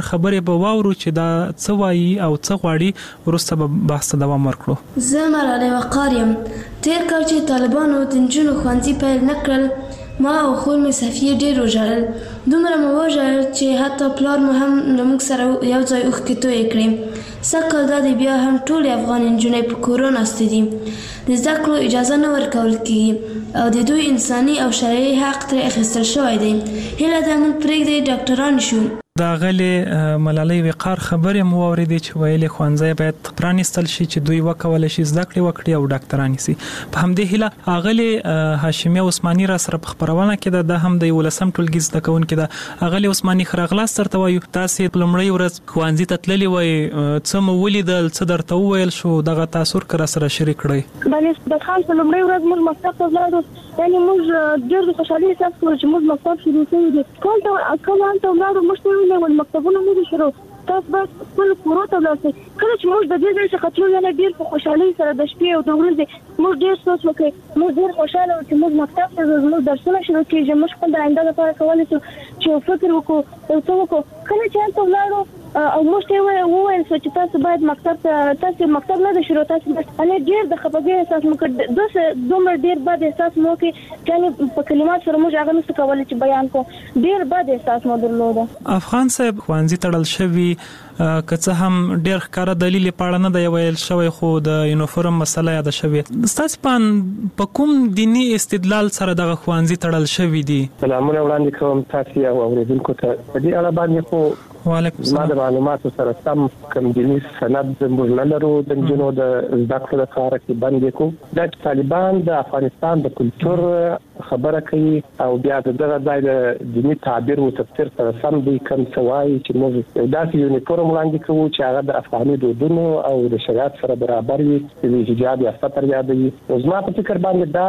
خبرې به واورو چې دا څه وایي او څه غواړي، وروسته به بحث ته دوام ورکړو. زه ملالۍ وقار یم. تیر کال چې طالبانو د نجونو ښوونځي پیل نه کړل، ما او خور مې صفیه ډېر وژړل. دومره مې وژړل چې حتی پلار مې هم له موږ سره یو ځای اوښکې تویې کړې. سږ کال دا دی بیا هم ټولې افغان نجونې په کورونو ناستې دي. د زده کړو اجازه نه ورکول کېږي او د دوی انساني او شرعي حق ترې اخیستل شوی دی. هیله ده موږ پرېږدئ ډاکټران شو. دا غلې ملالۍ وقار خبرې مو واورېدې چې ویلې ښوونځی باید پرانیستل شي چې دوی وکولی شي زده کړې وکړي او ډاکټران شي. په همدې هیله اغلې هاشمیه عثماني را سره په خبرونه کې ده هم د 11م ټولګي زده کوونکې ده. اغلې عثماني ښه راغلاست درته وایو. تاسې په لومړۍ ورځ ښوونځي ته تللې وئ، څه مو ولیدل، څه درته وویل شو، دغه تاثر که را سره شریک کړئ. بلې د خان په لومړۍ ورځ موږ مکتب ته ولاړو، یعنې موږ ډېر د خوشحالۍ احساس کړو چې موږ مکتب شروع شوی دی. کله هلته ولاړو موږ ته ویلې مکتبونه نه دي شروع، تاسو باید خپل کورو ته ولاړ شئ. کله چې موږ د دې ځای څخه تلو یعنې ډېر په خوشحالۍ سره د شپې او د ورځې موږ ډېر سوچ وکړ. موږ ډېر خوشحاله وو چې موږ مکتب ته ځو، زموږ درسونه شروع کېږي، موږ خپل د آینده لپاره کولی شو چې یو فکر وکړو، یو څه وکړو. کله چې هلته ولاړو او موږ ته وویل شو چې تاسو باید مکتب ته، تاسو مکتب نه دی شروع، تاسو باید ډېر د خفګۍ احساس مو کړ. دومره ډېر بد احساس مو وکړ چې یعنې په کلمات سره موږ هغه نشو کولی چې بیان کړو. ډېر بد احساس مو درلوده. افغان صاحب ښوونځي تړل شوي که څه هم ډېر ښکاره دلیل یې په اړه نه دی ویل شوی، خو د یونیفورم مسله یاده شوې. ستاسې په کوم دیني استدلال سره دغه ښوونځي تړل شوي دي؟ سلامونه وړاندې کوم تاسې او اورېدونکو ته. په دې اړه باندې خو زما د معلوماتو سره سم کوم دیني سند موږ نه لرو د نجونو د زده کړو لپاره چې بند یې کړو. دا چې طالبان د افغانستان د کلتور خبره کوي او بیا د دغه ځای د دیني تعبیر او تفسیر سره سم دی، کوم څه وایي چې موږ داسې یونیفورم وړاندې کوو چې هغه د افغاني دودونو او د شریعت سره برابر وي، چې حجاب یا ستر یادوي. نو زما په فکر باندې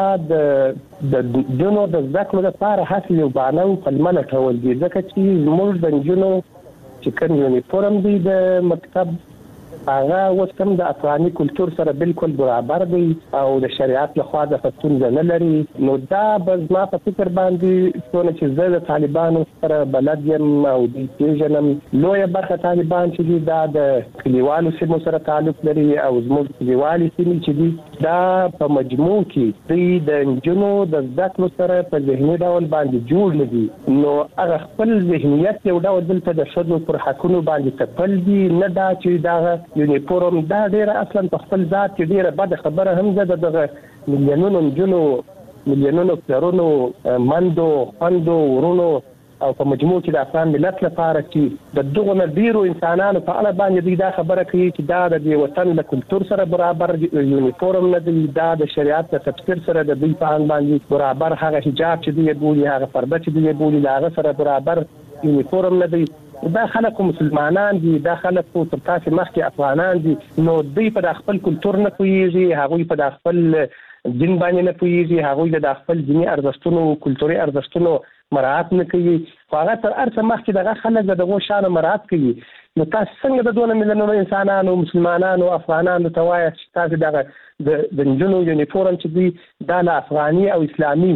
دا د نجونو د زده کړو لپاره هسې یو بهانه او پلمه لټول دي، ځکه چې زموږ د نجونو چې کوم یونیفورم دی د مکتب هغه اوس هم د افغاني کلتور سره بالکل برابر دی او د شریعت لخوا د ستونزه نه لري. نو دا به زما په فکر باندې څونه چې زه د طالبانو سره بلد یم او دوی پېژنم، لویه برخه طالبان چې دي دا د کلیوالو سیمو سره تعلق لري او زموږ کلیوالي سیمې چې دي دا په مجموع کې دوی د نجونو د زده کړو سره په ذهني ډول باندې جوړ نه دي. نو هغه خپل ذهنیت یو ډول دلته د ښځو پر حقونو باندې تپل دي، نه دا چې دغه یونیفورم دا ډیره اصلا په خپل ذات کې ډیره بده خبره هم ده. دغه میلیونونو نجونو، میلیونونو پلرونو، مندو، خوندو، ورونو او په مجموع کې د افغان ملت لپاره چې د دغو نه ډیرو انسانانو په اړه باندې دوی دا خبره کوي چې دا د دې وطن له کلتور سره برابر یونیفورم نه دی، دا د شریعت د تفسیر سره د دوی په اند باندې برابر، هغه حجاب چې دوی بولي، هغه پرده چې دوی بولي، هغه سره برابر یونیفورم نه دی. دا خلک مسلمانان دي، دا خلک تر تاسې مخکې افغانان دي. نو دوی په خپل کلتور نه پوهېږي، هغوی په خپل دین باندې نه پوهېږي، هغوی د خپل دیني ارزښتونو، کلتوري ارزښتونو مراعات نه کوي. خو هغه تر هر څه مخکې دغه خلک د دغو شانو مراعات کوي. نو تاسو څنګه د دونه میلیونونو انسانانو، مسلمانانو، افغانانو ته وایئ چې تاسو دغه د نجونو یونیفورم چې دوی دا له افغاني او اسلامي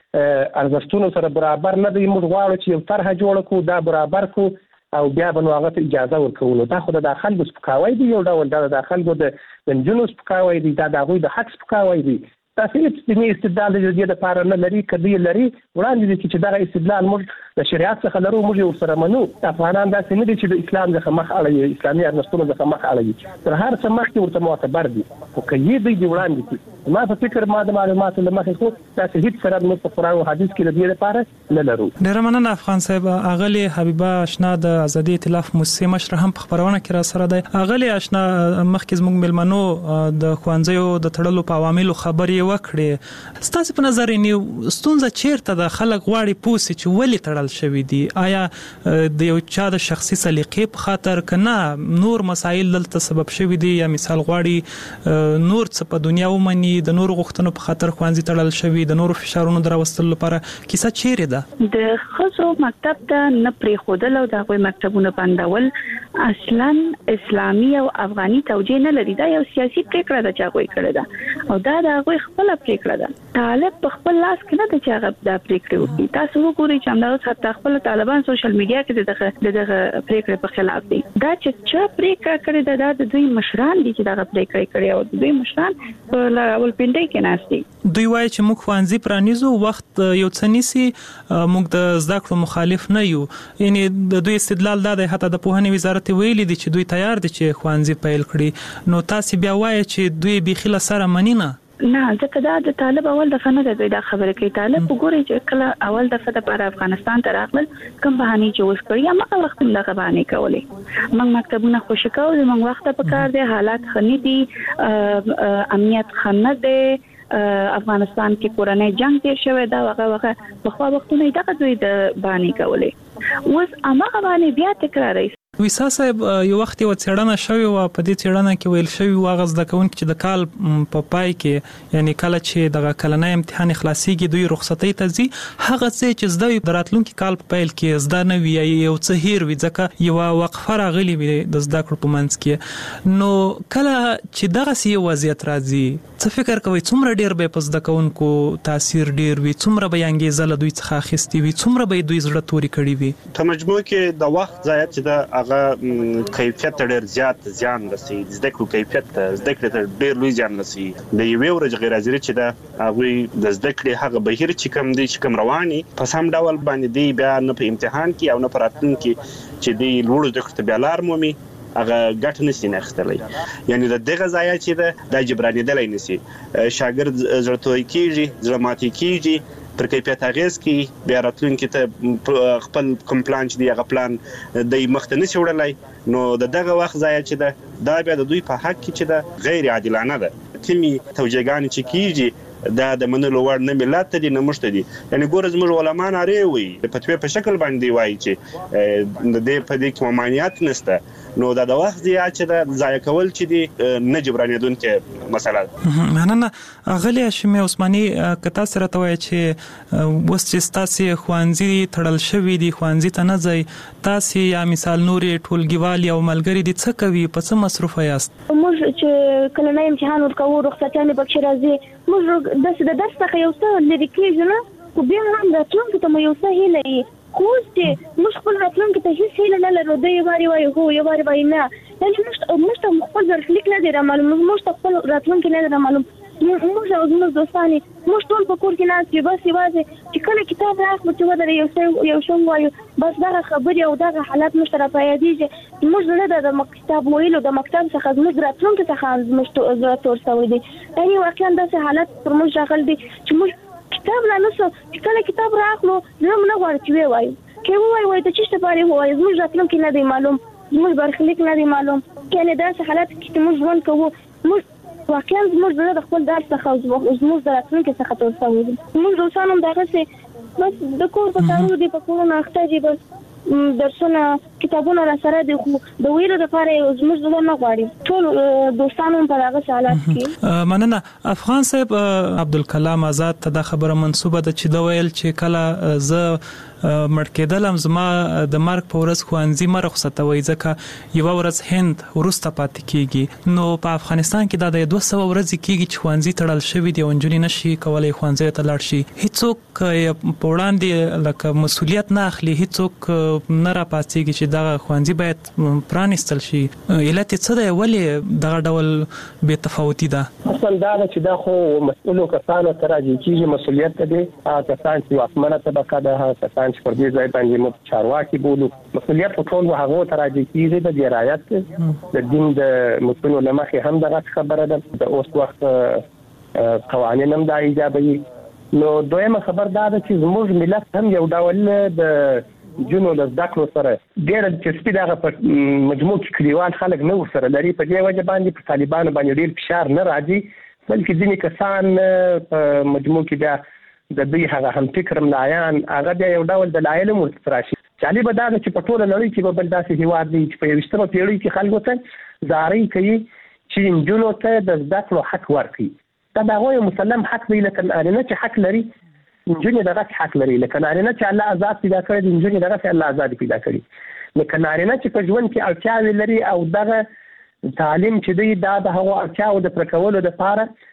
ارزښتونو سره برابر نه دی؟ موږ غواړو چې یو طرحه جوړه کړو، دا برابر کړو او بیا به نو هغه ته اجازه ورکوو. نو دا خو د خلکو سپکاوی دی، یو ډول دا د خلکو د نجونو سپکاوی دی، دا د هغوی د حق سپکاوی دی. تاسې هېڅ دیني استدلال د دې لپاره نه لري. که دوی لري وړاندې دي چې دغه استدلال موږ د شریعت څخه لرو، موږ یې ورسره منو. افغانان داسې نه دي چې د اسلام څخه مخ اړوي، اسلامي ارزښتونو څخه مخ اړوي، تر هر څه مخکې ورته معتبر دي. خو که یې دوی دې وړاندې کړي، ما په فکر ما د معلوماتو له مخې خو داسې هېڅ سند موږ په قرآن او حدیث کې د دې لپاره نه لرو. ډېره مننه افغان صاحب. اغلې حبیبه اشنا د ازادي ائتلاف موسسې مشره هم په خبرونه کې را سره دی. اغلې اشنا مخکې زموږ مېلمنو د ښوونځیو د تړلو په عواملو خبرې وکړې. ستاسې په نظر ستونزه چیرته ده؟ خلک غواړي پوه سي چې ولې تړل شوي دي. آیا د یو چا د شخصي سلیقې په خاطر که نه نور مسایل دلته سبب شوي دي، یا مثال غواړي نور څه په دنیا ومني، د نورو غوښتنو په خاطر ښوونځي تړل شوي، د نورو فشارونو د راوستلو لپاره؟ کیسه چیرې ده؟ د ښځو مکتب ته نه پرېښودل او د هغوی مکتبونه بندول اصلا اسلامي او افغاني توجیه نه لري. دا یو سیاسي پرېکړه ده چې هغوی کړې ده او دا د هغوی خپله پریکړه ده. طالب په خپل لاس کې نه ده چې هغه دا پریکړې وکړي. تاسو وګورئ چې همدا حتی خپل طالبان سوشل میډیا کې دغه پریکړې په خلاف دي. دا چې چا پریکړه کړې ده دا د دوی مشران دي چې دغه پریکړې کړې او دوی مشران په راولپنډۍ کې ناست دي. دوی وایي چې موږ ښوونځي پرانیزو وخت یو څه نیسي موږ د زده کړو مخالف نه یو. یعنی د دوی استدلال دا دی حتی د پوهنې وزارت ویلي دي چې دوی تیار دي چې ښوونځي پیل کړي. نو تاسو بیا وایي چې دوی بيخي له سره مني نه ځکه دا د طالب اول دفعه نه دوی دا خبره کوي. طالب وګوري چې کله اول دفعه د پر افغانستان ته راغلل کوم بهانه چې اوس کړی هغه وخت هم دغه بهانه کولې. موږ مکتبونه خوشی کوو موږ وخت په کار دی حالات خني دي امنیت خنه دی افغانستان کې کورنۍ جنگ تیر شوی دا هغه په خوا وختونه دغه دوی د بهانه کولې. اوس هغه بهانه بیا تکراري. ویسا صاحب یو وخت یو څېړنه شوې و په دې څېړنه کې ویل شوی و غز د کوونکو چې د کال په پای کې یعنی کله چې د کلنۍ امتحان خلاصيږي دوی رخصتۍ ته ځي هغه څه چې زده د راتلونکي کال په پیل کې زده نه وي یو څه هیر وي ځکه یو وقفه راغلي وي د زده کړو په منځ کې. نو کله چې دغه سی وضعیت راځي څه فکر کوي څومره ډیر به پس د کوونکو تاثیر ډیر وي څومره به انګیزه له دوی څخه اخیستي وي څومره به دوی زړه توري کړي وي. په مجموع کې د وخت ضایعات چې د هغه کیفیت ډیر زیات زیان رسي زده کړو کیفیت زده کړې ته ډیر لوی زیان رسي. د یوې ورځې غیر حاضر چې د هغه د زده کړې هغه بهیر چې کم دي چې کم رواني په سم ډول باندې دی بیا نه په امتحان کې او نه په راتلونکي چې دی لوړ زده کړې بیا لار مومي هغه ګټ نشي نخستلی. یعنی د دغه ځای چې د جبرانیدل نشي شاګرد زړه کیږي زړه ماتي کیږي پر کیفیت اغیز کی بیا راتلونکي ته خپل کوم پلان چې دی هغه پلان د مخته نشي وړلای. نو دغه وخت ځای چې دا بیا د دوی په حق کې چې دا غیر عادلانه ده. تیمي توجیهګان چې کیږي دا د منلو وړ نه ملت دي نه مشته دي. یعنی ګور زموږ علما ناری وي په توې په شکل باندې وایي چې د دې په دې کې ممانعت نشته. نو دا د وخت دی چې د ضایع کول چې دی نه جبرانیدونکې مسله ده. مننه غلی هاشمي عثماني کتا سره توای چې وس چې تاسو خوانزي تړل شوی دی خوانزي ته نه ځي تاسو یا مثال نورې ټولګیوالي او ملګری دي څه کوي په څه مصروف یاست؟ موږ چې کله نه امتحان ورکوو رخصتیانې پکې راځي موږ د درس څخه یو څه لرې کېږو نه خو بیا هم راتلونکي ته مو یو څه هیله وي. خو چې موږ خپل راتلونکي ته هیڅ هیله نه لرو دی یو واري وایي هو یو واري وایي نه. یعنې موږ ته خپل برخلیک نه دی رامعلوم موږ ته خپل راتلونکي نه دی رامعلوم. موږ او زموږ دوستان موږ ټول په کور کې ناست یو بس یوازې چې کله کتاب راخلو چې ودرې یو څه ووایو بس دغه خبرې او دغه حالات موږ ته راپیادېږي. موږ زړه د کتاب ویلو د مکتب څخه زموږ راتلونکي څخه زموږ زړه تور شوی دی. یعنې واقعا داسې حالات پر موږ راغلی دی چې موږ کتاب لا نسو چې کله کتاب راخلو زموږ نه غواړو چې ووایو کې ووایو ته چې څه پاره ووایو زموږ راتلونکي نه دی معلوم زموږ برخلیک نه دی معلوم. یعنې داسې حالات کې موږ ژوند کوو موږ واقعا زموږ زړه د خپل درس څخه زموږ د راتلونکي څخه تور شوی دی. موږ دوستان هم دغسې بس د کور په کارونو دي په کورونو اخته دي بس درسونه کتابونه را سره دي خو د ویلو لپاره زموږ زړه نه غواړي ټول دوستان هم په هغه حالات کې. مننه. افغان صاحب عبدالکلام آزاد ته دا خبره منسوبه ده چې دا ویل چې کله زه مړ کېدلم زما د مرګ په ورځ ښوونځي مه رخصتوئ ځکه یوه ورځ هند وروسته پاتې کېږي. نو په افغانستان کې دا د 200 ورځې کېږي چې ښوونځي تړل شوي دي او نجونې نشي کولی ښوونځیو ته لاړ شي. هیڅوک په وړاندې لکه مسؤلیت نه اخلي هیڅوک نه راپاڅېږي چې دغه ښوونځي باید پرانیستل شي. علت یې څه دی ولې دغه ډول بې تفاوتي ده؟ اصلا دا ده چې دا خو مسؤلو کسانو ته راجع کېږي مسؤلیت ته دی هغه کسان چې واکمنه طبقه ده هغه کسان چې پر دې ځای باندې موږ چارواکي بولو مسؤلیت په ټول هغو ته راجع کېږي د دې رعایت د دین د متونو له مخې هم دغه خبره ده د اوس وخت قوانین هم دا ایجابوي. نو دویمه خبر دا ده چې زموږ ملت هم یو ډول د جنو له زده کړو سره ډېره دلچسپي دغه په مجموع کې کلیوال خلک نه ورسره لري. په دې وجه باندې په طالبانو باندې ډېر فشار نه راځي بلکې ځینې کسان په مجموع کې بیا د دوی هغه هم فکر ملایان هغه بیا یو ډول دلایل ورته راشي. جالبه دا ده چې په ټوله نړۍ کې به بل داسې هېواد دی چې په 21مه پېړۍ کې خلکو ته زارۍ کوي چې نجونو ته د زده کړو حق ورکړي. دا د هغوی مسلم حق دی لکه نارینه چې حق لري نجونې دغسې حق لري لکه نارینه چې الله آزاد پیدا کړی دی نجونې دغسې الله آزاد پیدا کړي. لکه نارینه چې په ژوند کې اړتیاوې لري او دغه تعلیم چې دی دا د هغو اړتیاو د پوره کولو دپاره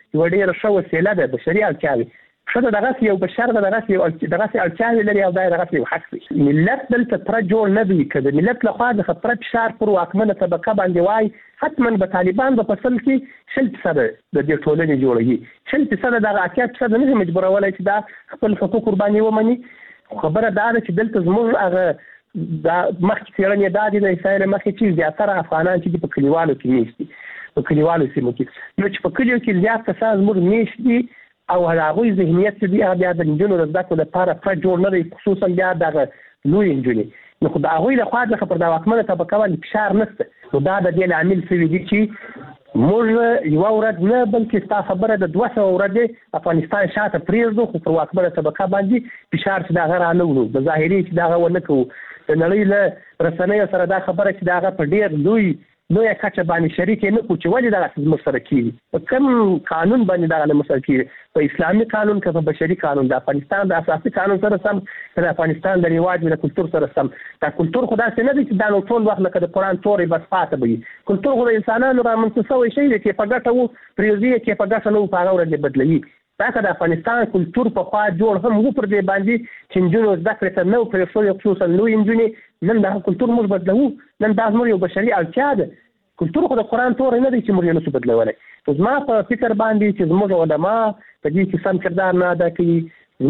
یو ډېر ښه وسیله ده بشري اړتیاوې ښه دغه یو بشر دغه اړتیاوې لري او دا دغه یو حق دی. ملت دلته پره جوړ نه دی که د ملت لخوا د پره فشار پر واکمنه طبقه باندې وای حتما به طالبان په فصل کې 100% د دې ټولنې جوړوي 100% دغه 80% نه مجبورولی چې دا خپل حقوق قرباني ومني. خبره دا ده چې دلته زموږ هغه دا مخکې څېړنې دا دي د اسرائیل مخکې چې زیاتره افغانان چې په کلیوالو کې میشت دي په کلیوالو سیمو کې نو چې په کلیو کې زیات کسان زموږ میشت دي او هغوی ذهنیت چې دی هغه بیا د نجونو د زده کړو لپاره پره جوړ نه دی خصوصا بیا دغه لوی نجونې نو خو د هغوی لخوا څخه پر د واکمنه طبقه باندې فشار نشته. نو دا د دې لامل شوي دي چې موږ یوه ورځ نه بلکې ستا خبره د 200 ورځې افغانستان شاته پرېږدو خو پر واکمنه طبقه باندې فشار چې د هغه را نه وړو د ظاهري چې د هغه ونه کوو. د نړۍ له رسنیو سره دا خبره چې د هغه په ډېر لویه کچه باندې شریک نه کړو چې ولې دغسې زموږ سره کېږي په کوم قانون باندې دغه له سره کېږي په اسلامي قانون که په بشري قانون د افغانستان د اساسي قانون سره سم که د افغانستان د رواج د کلتور سره سم. دا کلتور خو داسې نه دی چې دا نو ټول وخت لکه د قرآن تورې بس پاته به وي. کلتور خو د انسانانو رامنځته شوی شی دی چې په ګټه وو پرېږدي چې په ګټه نه وو په هغه ورځ بدلوي. دا که د افغانستان کلتور په خوا جوړ هم وو پر دې باندې چې نجونو زده کړې ته نه وو پرېښودی خصوصا لوی نجونې نن دغه کلتور موږ بدلوو. نن دا زموږ یو بشري اړتیا ده. کلتور خو د قرآن تورې نه دی چې موږ یې نشو بدلولی. زما په فکر باندې چې زموږ علما په دې کې سم کردار نه ادا کوي.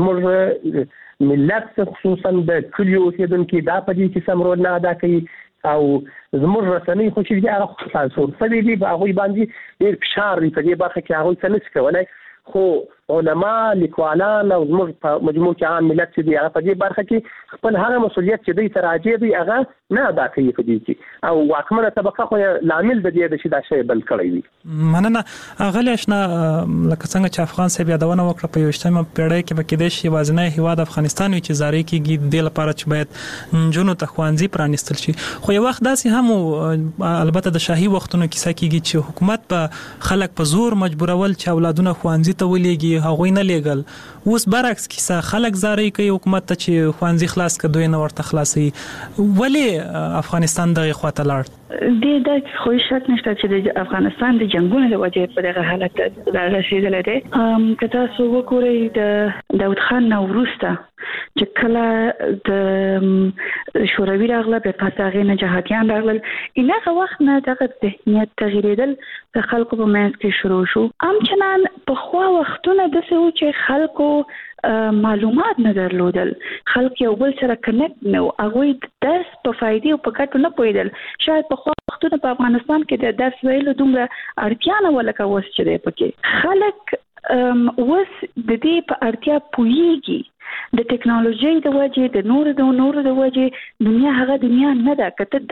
زموږ ملت خصوصا د کلیو اوسېدونکي دا په دې کې سم رول نه ادا کوي او زموږ رسنۍ خو چې دي هغه سانسور شوي دي په هغوی باندې ډېر فشار دی په دې برخه کې هغوی څه نشي کولی. خو علما لیکوالان او زموږ په مجموع کې عام ملت چې دی هغه په دې برخه کې خپل هغه مسؤلیت چې دوی ته راجع دی هغه نه ادا کوي په دې کې او واکمنه طبقه خو لامل د دې چې دا شی بل کړی وي. مننه اغلی اشنا لکه څنګه چې افغان صاحب یادونه وکړه په 21مه پیړۍ کې به کېدای شي یوازینی هیواد افغانستان وي چې زارۍ کېږي د دې لپاره چې باید نجونو ته ښوونځي پرانیستل شي. خو یو وخت داسې هم البته د شاهي وختونو کیسه کېږي چې حکومت په خلک په زور مجبورول چې اولادونه ښوونځي ته ولېږي هغوی نه لیږل. اوس برعکس کیسه خلک زارۍ کوي حکومت ته چې ښوونځي خلاص کړه دوی نه ورته خلاصوي. ولې افغانستان دغه خواته لاړ؟ د خو شک نشته چې د افغانستان د جنگونو له وجې په دغه حالت رسیدلی دی. که تاسو وګورئ د داود خان نه وروسته چې کله د شوروي راغله بیا پس هغې نه جهادیان راغلل هغه وخت نه دغه ذهنیت تغیرېدل د خلکو په منځ کې شروع شو. همچنان پخوا وختونه داسې وو چې خلکو معلومات نه درلودل. خلک یو بل سره کنیکټ نه وو. هغوی د درس په فایدې او په ګټو نه پوهېدل. شاید پخوا وختونه په افغانستان کې د درس ویلو دومره اړتیا نه وه لکه اوس چې دی پکې. خلک اوس د دې په اړتیا پوهېږي. د ټکنالوژۍ د وجې د نورو د وجې دنیا هغه دنیا نه ده. که ته